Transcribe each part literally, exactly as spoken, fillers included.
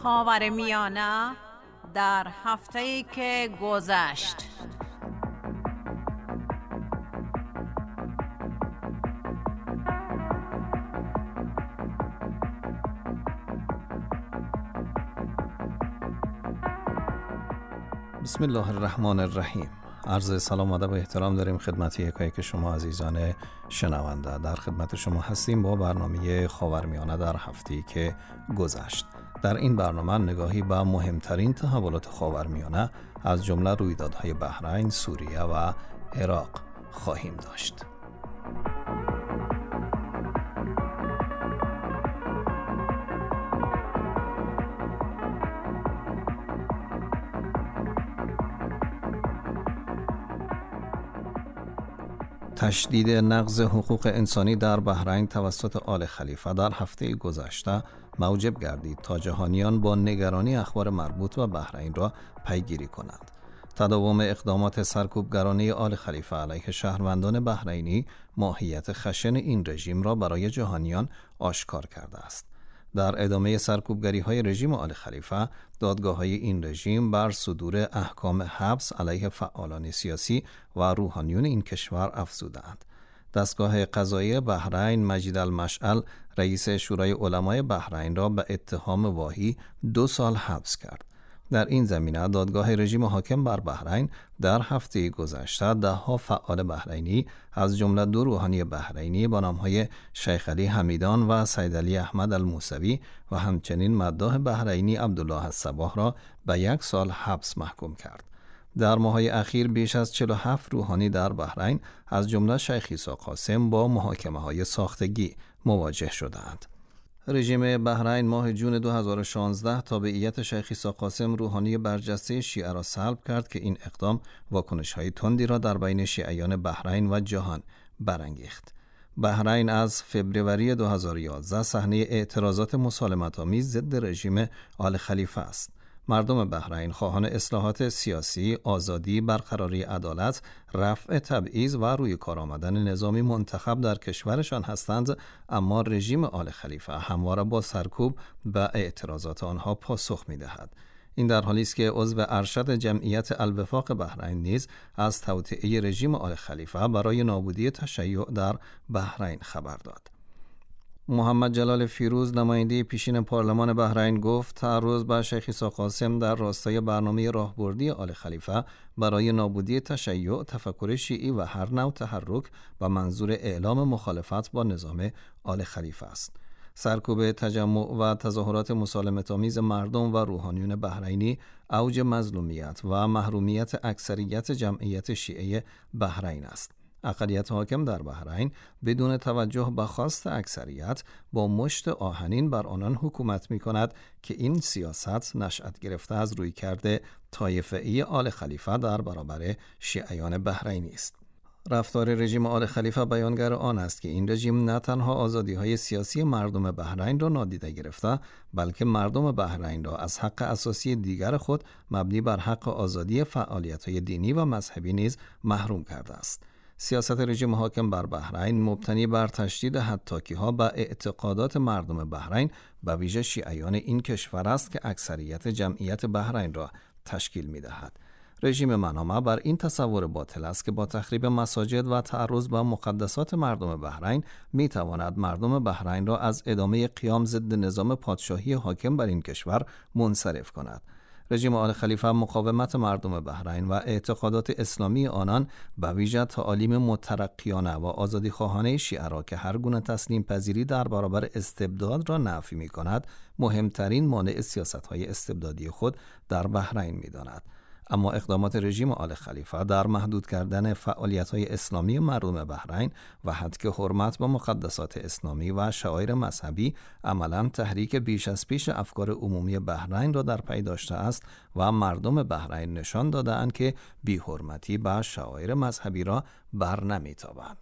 خاورمیانه در هفته‌ای که گذشت. بسم الله الرحمن الرحیم. عرض سلام و ادب و احترام داریم خدمت یکایک شما عزیزان شنونده. در خدمت شما هستیم با برنامه خاورمیانه در هفته‌ای که گذشت. در این برنامه نگاهی به مهمترین تحولات خاورمیانه از جمله رویدادهای بحرین، سوریه و عراق خواهیم داشت. تشدید نقض حقوق انسانی در بحرین توسط آل خلیفه در هفته گذشته موجب گردید تا جهانیان با نگرانی اخبار مربوط به بحرین را پیگیری کنند. تداوم اقدامات سرکوبگرانه آل خلیفه علیه شهروندان بحرینی ماهیت خشن این رژیم را برای جهانیان آشکار کرده است. در ادامه سرکوبگری‌های رژیم آل خلیفه، دادگاه‌های این رژیم بر صدور احکام حبس علیه فعالان سیاسی و روحانیون این کشور افزودند. دستگاه قضایی بحرین مجید المشعل، رئیس شورای علمای بحرین را به اتهام واهی دو سال حبس کرد. در این زمینه دادگاه رژیم حاکم بر بحرین در هفته گذشته ده ها فعال بحرینی از جمله دو روحانی بحرینی با نام‌های شیخ علی حمیدان و سید علی احمد الموسوی و همچنین مداح بحرینی عبدالله الصباح را به یک سال حبس محکوم کرد. در ماه‌های اخیر بیش از چهل و هفت روحانی در بحرین از جمله شیخ عیسی قاسم با محاکمه‌های ساختگی مواجه شدند. رژیم بحرین ماه جون دو هزار و شانزده تابعیت شیخ عیسی قاسم روحانی برجسته شیعه را سلب کرد که این اقدام واکنش‌های تندی را در بین شیعیان بحرین و جهان برانگیخت. بحرین از فوریه دو هزار و یازده صحنه اعتراضات مسالمت‌آمیز ضد رژیم آل خلیفه است. مردم بحرین خواهان اصلاحات سیاسی، آزادی، برقراری عدالت، رفع تبعیض و روی کار آمدن نظامی منتخب در کشورشان هستند، اما رژیم آل خلیفه همواره با سرکوب به اعتراضات آنها پاسخ می‌دهد. این در حالی است که عضو ارشد جمعیت الوفاق بحرین نیز از توطئه رژیم آل خلیفه برای نابودی تشیع در بحرین خبر داد. محمد جلال فیروز، نماینده پیشین پارلمان بحرین، گفت تعرض به شیخ عیسی قاسم در راستای برنامه راهبردی آل خلیفه برای نابودی تشیع، تفکر شیعی و هر نوع تحرک و منظور اعلام مخالفت با نظام آل خلیفه است. سرکوب تجمع و تظاهرات مسالمت‌آمیز مردم و روحانیون بحرینی اوج مظلومیت و محرومیت اکثریت جمعیت شیعه بحرین است. اقلیت حاکم در بحرین بدون توجه به خواست اکثریت با مشت آهنین بر آنان حکومت می کند که این سیاست نشأت گرفته از رویکرد طایفه‌ای آل خلیفه در برابر شیعیان بحرینی است. رفتار رژیم آل خلیفه بیانگر آن است که این رژیم نه تنها آزادی‌های سیاسی مردم بحرین را نادیده گرفته، بلکه مردم بحرین را از حق اساسی دیگر خود مبنی بر حق آزادی فعالیت‌های دینی و مذهبی نیز محروم کرده است. سیاست رژیم حاکم بر بحرین مبتنی بر تشدید حداکی‌ها به اعتقادات مردم بحرین به ویژه شیعیان این کشور است که اکثریت جمعیت بحرین را تشکیل می‌دهد. رژیم منامه بر این تصور باطل است که با تخریب مساجد و تعرض به مقدسات مردم بحرین می‌تواند مردم بحرین را از ادامه قیام ضد نظام پادشاهی حاکم بر این کشور منصرف کند. رژیم آل خلیفه مقاومت مردم بحرین و اعتقادات اسلامی آنان به ویژه تعالیم مترقیانه و آزادی خواهانه شیعه را که هر گونه تسلیم پذیری در برابر استبداد را نفی می کند، مهمترین مانع سیاست‌های استبدادی خود در بحرین می داند. اما اقدامات رژیم آل خلیفه در محدود کردن فعالیت‌های اسلامی مردم بحرین و حد حرمت به مقدسات اسلامی و شعائر مذهبی عملاً تحریک بیش از پیش افکار عمومی بحرین را در پی داشته است و مردم بحرین نشان داده‌اند که بی‌حرمتی به شعائر مذهبی را برنمی‌تابد.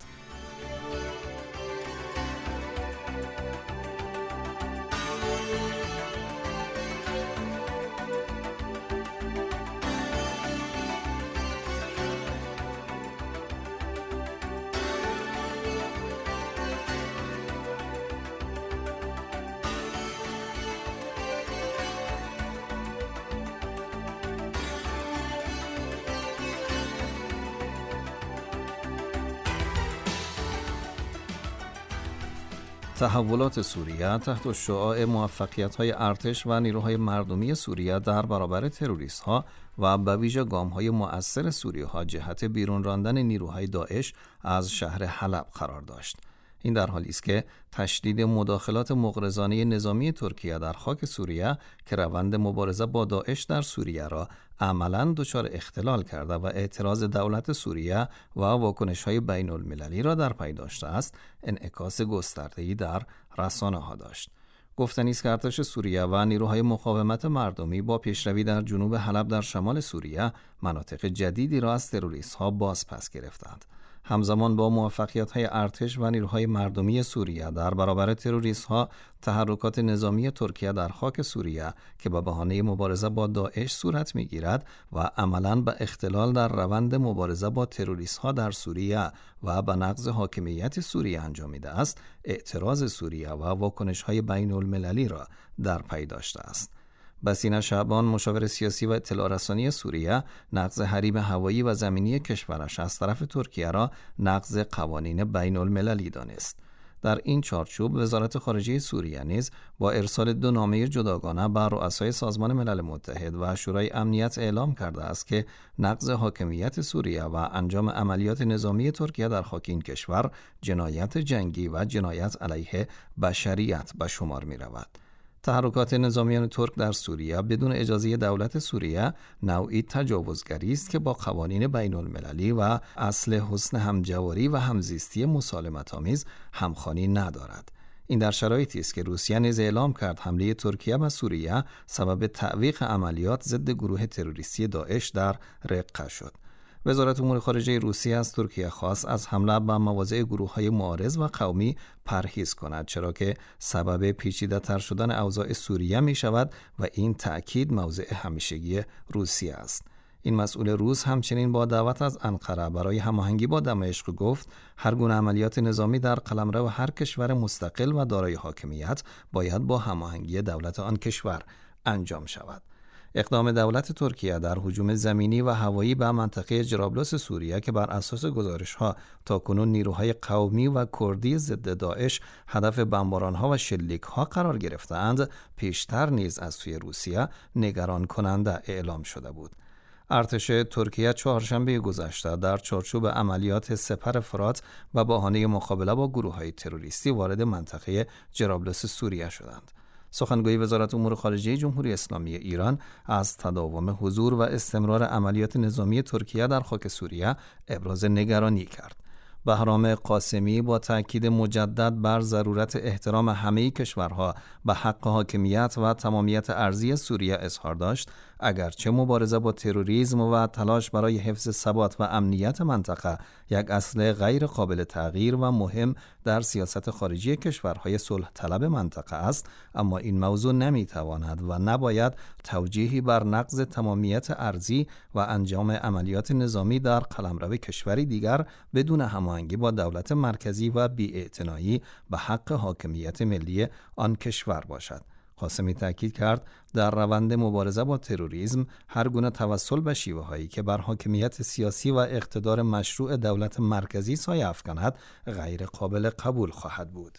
تحولات سوریه تحت شعاع موفقیت‌های ارتش و نیروهای مردمی سوریه در برابر تروریست‌ها و به ویژه گام‌های مؤثر سوریه‌ها جهت بیرون راندن نیروهای داعش از شهر حلب قرار داشت. این در حالی است که تشدید مداخلات مغرضانه نظامی ترکیه در خاک سوریه که روند مبارزه با داعش در سوریه را عملاً دچار اختلال کرده و اعتراض دولت سوریه و واکنش‌های بین‌المللی را در پی داشته است، انعکاس گسترده‌ای در رسانه‌ها داشت. گفتنی است که ارتش سوریه و نیروهای مقاومت مردمی با پیشروی در جنوب حلب در شمال سوریه مناطق جدیدی را از تروریست‌ها باز پس گرفتند. همزمان با موفقیت‌های ارتش و نیروهای مردمی سوریه در برابر تروریست‌ها، تحرکات نظامی ترکیه در خاک سوریه که به بهانه مبارزه با داعش صورت می‌گیرد و عملاً به اختلال در روند مبارزه با تروریست‌ها در سوریه و به نقض حاکمیت سوریه انجامیده است، اعتراض سوریه و واکنش‌های بین‌المللی را در پی داشته است. بسینا شعبان، مشاور سیاسی و اطلاع رسانی سوریه، نقض حریم هوایی و زمینی کشورش از طرف ترکیه را نقض قوانین بین المللی دانست. در این چارچوب وزارت خارجه سوریه نیز با ارسال دو نامه جداگانه به رؤسای سازمان ملل متحد و شورای امنیت اعلام کرده است که نقض حاکمیت سوریه و انجام عملیات نظامی ترکیه در خاک این کشور جنایت جنگی و جنایت علیه بشریت به شمار می رود. تحرکات نظامیان ترک در سوریه بدون اجازه دولت سوریه نوعی تجاوزگری است که با قوانین بین المللی و اصل حسن همجواری و همزیستی مسالمت‌آمیز همخوانی ندارد. این در شرایطی است که روسیه نیز اعلام کرد حمله ترکیه به سوریه سبب تعویق عملیات ضد گروه تروریستی داعش در رقه شد. وزارت امور خارجه روسیه از ترکیه خواست از حمله به مواضع گروه‌های معارض و قومی پرهیز کند، چرا که سبب پیچیده‌تر شدن اوضاع سوریه می شود و این تأکید موضع همیشگی روسیه است. این مسئول روس همچنین با دعوت از انقره برای هماهنگی با دمشق گفت هر گونه عملیات نظامی در قلمرو هر کشور مستقل و دارای حاکمیت باید با هماهنگی دولت آن کشور انجام شود. اقدام دولت ترکیه در هجوم زمینی و هوایی به منطقه جرابلس سوریه که بر اساس گزارش‌ها تاکنون نیروهای قومی و کردی ضد داعش هدف بمباران‌ها و شلیک‌ها قرار گرفتند، پیشتر نیز از سوی روسیه نگران کننده اعلام شده بود. ارتش ترکیه چهارشنبه گذشته در چارچوب عملیات سپر فرات و بهانه مقابله با گروه‌های تروریستی وارد منطقه جرابلس سوریه شدند. سخنگوی وزارت امور خارجه جمهوری اسلامی ایران از تداوم حضور و استمرار عملیات نظامی ترکیه در خاک سوریه ابراز نگرانی کرد. بهرام قاسمی با تأکید مجدد بر ضرورت احترام همه کشورها به حق حاکمیت و تمامیت ارضی سوریه اظهار داشت، اگرچه مبارزه با تروریسم و تلاش برای حفظ ثبات و امنیت منطقه یک اصل غیر قابل تغییر و مهم در سیاست خارجی کشورهای صلح طلب منطقه است، اما این موضوع نمیتواند و نباید توجیهی بر نقض تمامیت ارضی و انجام عملیات نظامی در قلمرو کشوری دیگر بدون هماهنگی با دولت مرکزی و بی‌اعتنایی به حق حاکمیت ملی آن کشور باشد. قاسمی تاکید کرد در روند مبارزه با تروریسم هر گونه توسل به شیوه‌هایی که بر حاکمیت سیاسی و اقتدار مشروع دولت مرکزی سایه افکند غیر قابل قبول خواهد بود.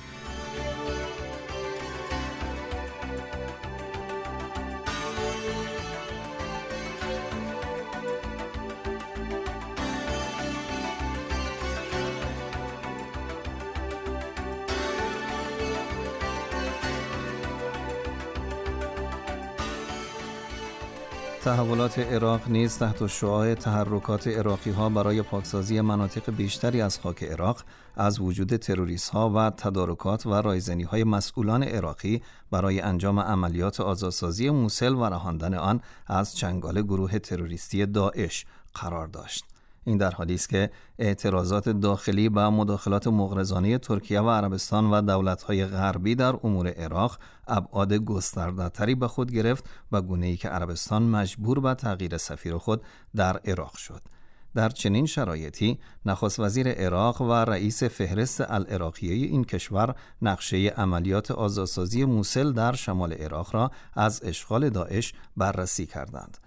تحولات عراق نیز تحت شعاع تحرکات عراقی‌ها برای پاکسازی مناطق بیشتری از خاک عراق از وجود تروریست‌ها و تدارکات و رایزنی‌های مسئولان عراقی برای انجام عملیات آزادسازی موصل و رهاندن آن از چنگال گروه تروریستی داعش قرار داشت. این در حالی است که اعتراضات داخلی به مداخلات مغرضانه ترکیه و عربستان و دولت‌های غربی در امور عراق ابعاد گسترده‌تری به خود گرفت و گونه‌ای که عربستان مجبور به تغییر سفیر خود در عراق شد. در چنین شرایطی نخست وزیر عراق و رئیس فهرست العراقیه این کشور نقشه عملیات آزادسازی موصل در شمال عراق را از اشغال داعش بررسی کردند.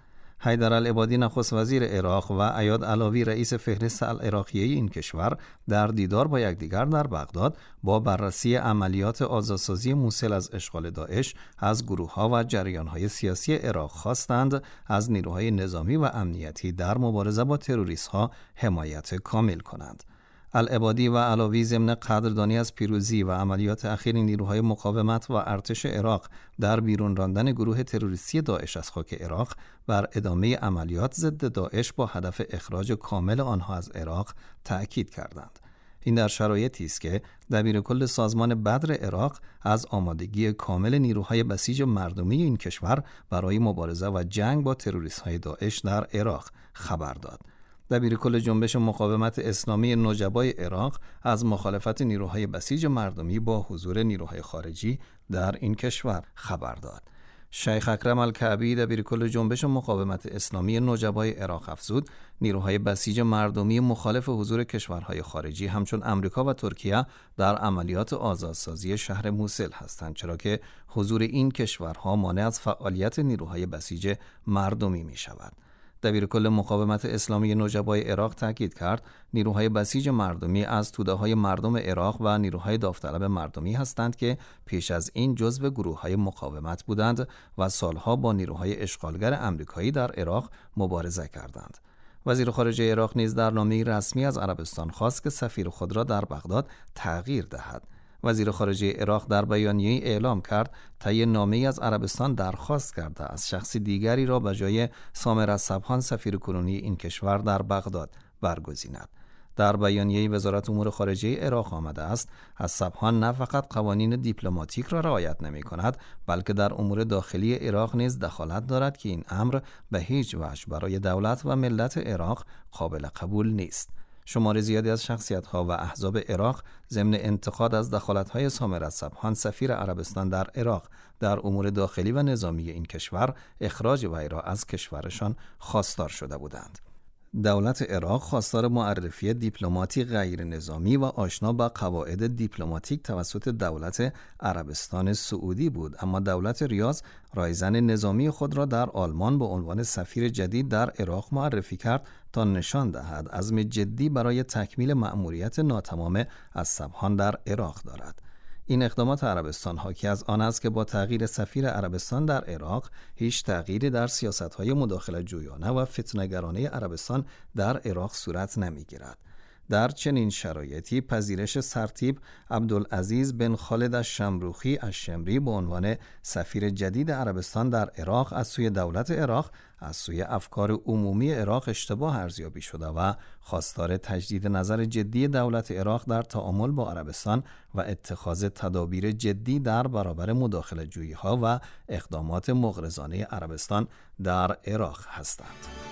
حیدر العبادی نخست وزیر عراق و عیاد علاوی رئیس فهرست العراقیه این کشور در دیدار با یکدیگر در بغداد با بررسی عملیات آزادسازی موصل از اشغال داعش از گروه‌ها و جریان‌های سیاسی عراق خواستند از نیروهای نظامی و امنیتی در مبارزه با تروریست‌ها حمایت کامل کنند. العبادی و علاوی ضمن قدردانی از پیروزی و عملیات اخیر نیروهای مقاومت و ارتش عراق در بیرون راندن گروه تروریستی داعش از خاک عراق بر ادامه عملیات ضد داعش با هدف اخراج کامل آنها از عراق تأکید کردند. این در شرایطی است که دبیرکل سازمان بدر عراق از آمادگی کامل نیروهای بسیج مردمی این کشور برای مبارزه و جنگ با تروریست‌های داعش در عراق خبر داد. دبیرکل جنبش مقاومت اسلامی نجبای عراق از مخالفت نیروهای بسیج مردمی با حضور نیروهای خارجی در این کشور خبر داد. شیخ اکرم الکعبی دبیرکل جنبش مقاومت اسلامی نجبای عراق افزود نیروهای بسیج مردمی مخالف حضور کشورهای خارجی همچون امریکا و ترکیه در عملیات آزادسازی شهر موصل هستند، چرا که حضور این کشورها مانع از فعالیت نیروهای بسیج مردمی می شود. دبیرکل مقاومت اسلامی نجبای عراق تاکید کرد نیروهای بسیج مردمی از توده‌های مردم عراق و نیروهای داوطلب مردمی هستند که پیش از این جزو گروه‌های مقاومت بودند و سالها با نیروهای اشغالگر آمریکایی در عراق مبارزه کردند. وزیر خارجه عراق نیز در نامه‌ای رسمی از عربستان خواست که سفیر خود را در بغداد تغییر دهد. وزیر خارجه عراق در بیانیه‌ای اعلام کرد طی نامه‌ای از عربستان درخواست کرده از شخص دیگری را به جای سامر الصبحان سفیر کنونی این کشور در بغداد برگزیند. در بیانیه‌ای وزارت امور خارجه عراق آمده است الصبحان نه فقط قوانین دیپلماتیک را رعایت نمی‌کند بلکه در امور داخلی عراق نیز دخالت دارد که این امر به هیچ وجه برای دولت و ملت عراق قابل قبول نیست. شمار زیادی از شخصیت‌ها و احزاب عراق ضمن انتقاد از دخالت‌های سامر الصبحان سفیر عربستان در عراق در امور داخلی و نظامی این کشور اخراج وی را از کشورشان خواستار شده بودند. دولت عراق خواستار معرفی دیپلماتی غیر نظامی و آشنا با قواعد دیپلماتیک توسط دولت عربستان سعودی بود، اما دولت ریاض رایزن نظامی خود را در آلمان به عنوان سفیر جدید در عراق معرفی کرد تا نشان دهد عزم جدی برای تکمیل مأموریت ناتمام الصبحان در عراق دارد. این اقدامات عربستان حاکی از آن است که با تغییر سفیر عربستان در عراق هیچ تغییری در سیاست‌های مداخله جویانه و فتنه‌گرانه عربستان در عراق صورت نمی‌گیرد. در چنین شرایطی پذیرش سرتیپ عبدالعزیز بن خالد الشمروخی الشمری به عنوان سفیر جدید عربستان در عراق از سوی دولت عراق از سوی افکار عمومی عراق اشتباه ارزیابی شده و خواستار تجدید نظر جدی دولت عراق در تعامل با عربستان و اتخاذ تدابیر جدی در برابر مداخله جویی ها و اقدامات مغرضانه عربستان در عراق هستند.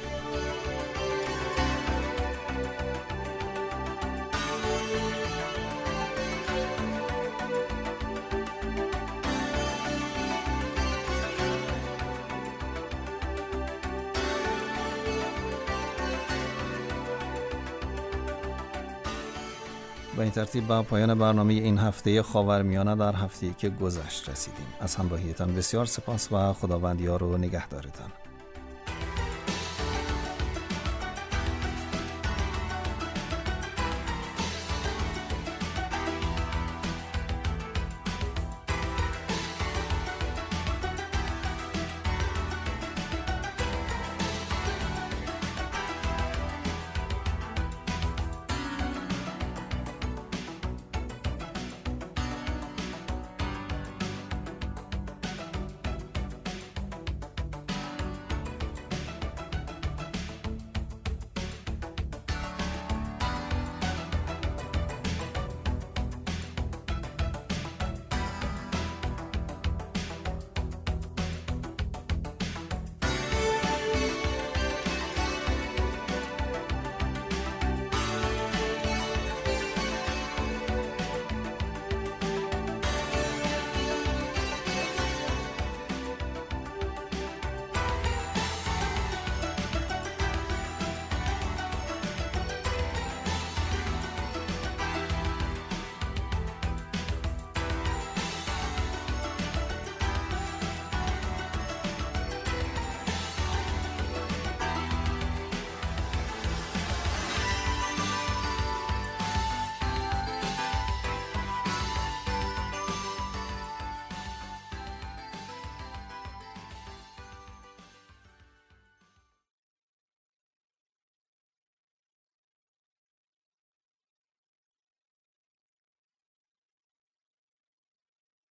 به این ترتیب به پایان برنامه این هفته خاورمیانه در هفته‌ای که گذشت رسیدیم. از همراهیتان بسیار سپاس و خداوند یار و نگهدارتان.